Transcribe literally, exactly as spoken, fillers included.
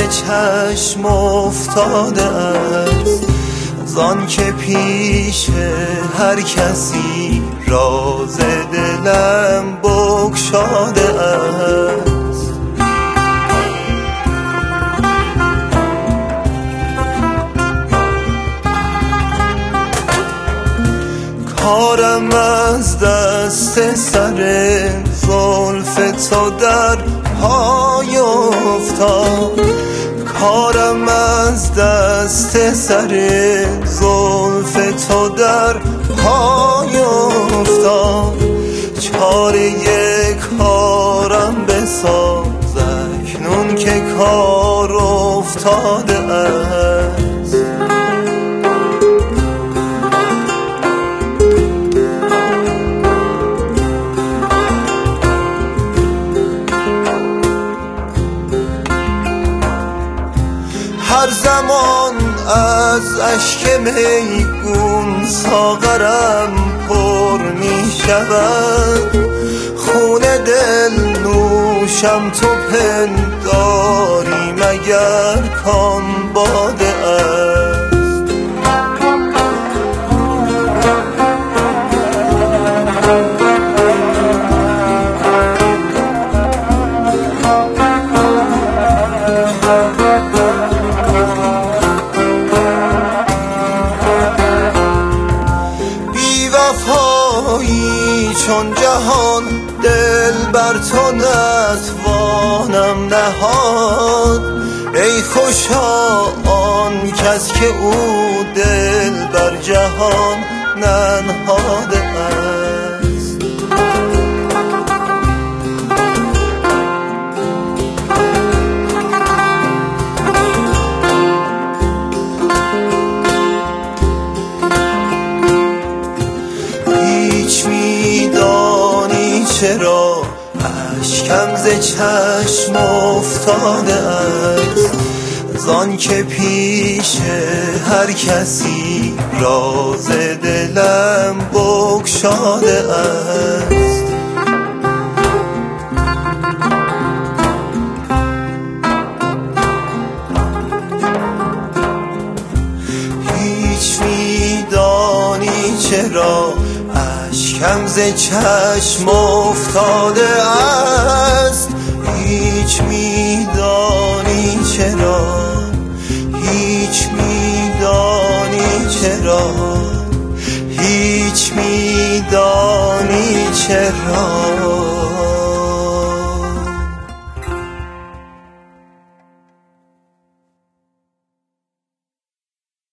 چشم افتاده است، زان که پیش هر کسی راز دلم بگشاده است. کارم از دست سر زلف تو در پای افتاد، کارم از دست سر زلف تو در پای افتاد. چاره کارم بساز اکنون که کار افتاده است. هر زمان از اشک میگون ساغرم پر می شود، خون دل نوشم تو پنداری مگر کان باده است. چون جهان دل بر تو نتوانم نهاد، ای خوشا آن کس که او دل بر جهان ننهاده است. هیچ میدانی چرا اشکم ز چشم افتاده است، زان که پیش هر کسی راز دلم بگشاده است. هیچ میدانی چرا اشکم ز چشم افتاده است، هیچ میدانی چرا، هیچ میدانی چرا، هیچ میدانی چرا.